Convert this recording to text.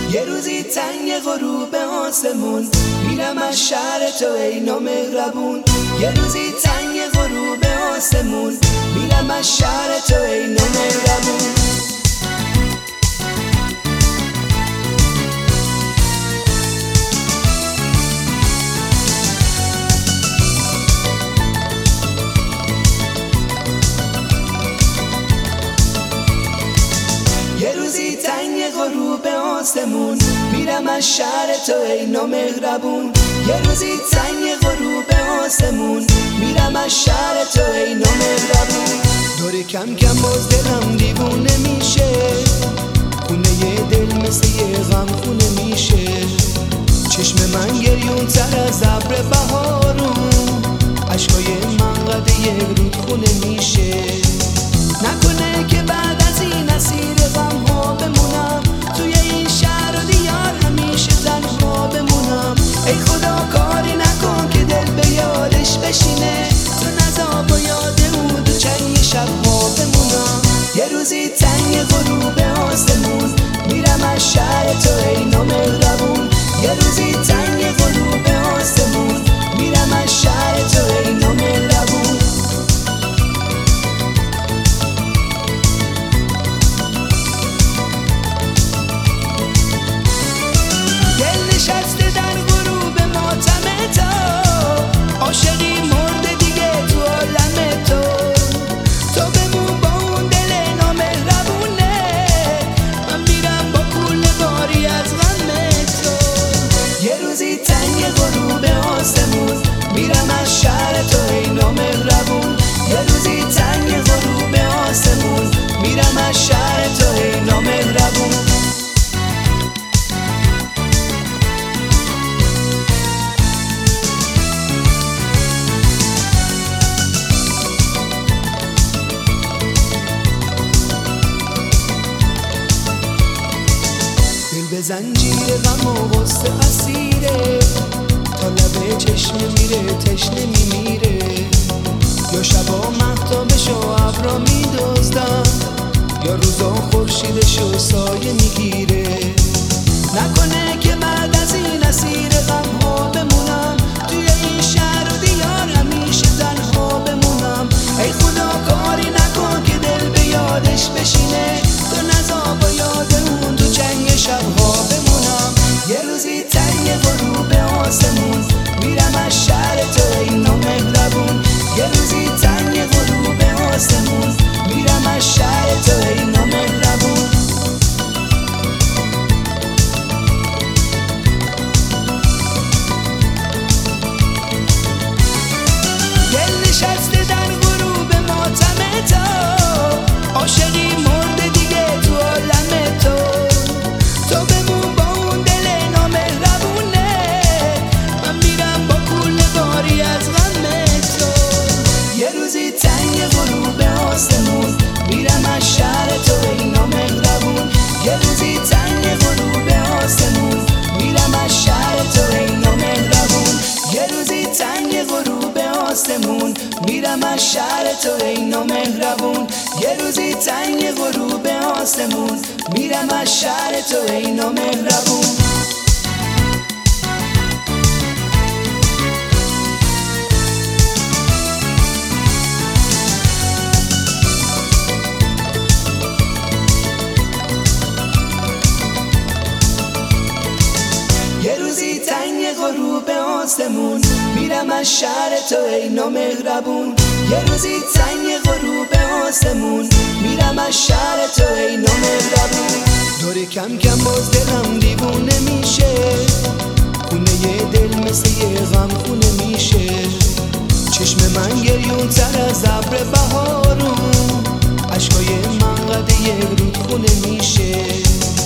یه روزی تنگ غروب آسمون میرم از شهر تو ای نامهربون. یه روزی تنگ غروب آسمون میرم از شهر تو ای نامهربون. یه روزی تنگ غروب آسمون میرم از شهر تو ای نامهربون. یه روزی تنگ غروب آسمون میرم از شهر تو ای نامهربون. دور کم کم باز دلم دیوونه میشه، خونه یه دل مثل یه غم خونه میشه. چشم من گریون تر از ابر بهارون، عشقای من قد یک رود خونه میشه. نکنه که بعد از این اسیر غم ها بمونم، توی این شهر و دیار همیشه تنها بمونم. ای خدا کاری نکن که دل به یادش بشینه، تو نذار با یاد او دو چنگ شبها بمونم. یه روزی تنگ غروب آسمون میرم از شهر تو ای نامهربون. یه روزی تنگ غروب آسمون میرم از شهر تو ای نامهربون. دل نشسته در غروب ماتم تو، عاشقی مرده دیگه تو عالم تو. تو بمون با اون دل نامهربونه، من میرم با کل باری از غم تو. یه روزی تنگ غروب آسمون میرم از شهر تو ای نامهربون. یه روزی تنگ غروب آسمون میرم از شهر تو ای نامهربون. به زنجیر غم و غصه اسیره، تا لب چشم میره تشنه میمیره. یا شبا مهتابشو ابرا میدزدن، یا روزا خورشیدشو سایه میگیره. نکنه که بعد از این اسیر غم ها بمونم، توی این شهر و دیار همیشه تنها بمونم. ای خدا کاری نکن که دل به یادش بشینه، تو نذار با یاد اون تو چنگ شبها بمونم. یه روزی تنگ غروب آسمون میرم از شهر تو ای نامهربون. یه روزی تنگ غروب آسمون میرم از شهر تو ای نامهربون. دل نشسته در غروب ماتم تو، عاشقی مرده دیگه تو عالم تو. تو بمون با اون دل نامهربونه، من میرم با کل باری از غم تو. یه روزی تنگ غروب آسمون میرم از شهر تو ای نامهربون. یه روزی تنگ غروب آسمون میرم از شهر تو ای نامهربون. یه روزی تنگ غروب آسمون میرم از شهر تو ای نامهربون. یه روزی تنگ غروب آسمون میرم از شهر تو ای نامهربون. یه روزی تنگ غروب آسمون میرم از شهر تو ای نامهربون. یه روزی تنگ غروب آسمون میرم از شهر تو ای نامهربون. دور کم کم باز دلم دیوونه میشه، خونه یه دل مثل یه غم خونه میشه. چشم من گریون تر از ابر بهارون، عشقای من قد یک رود خونه میشه.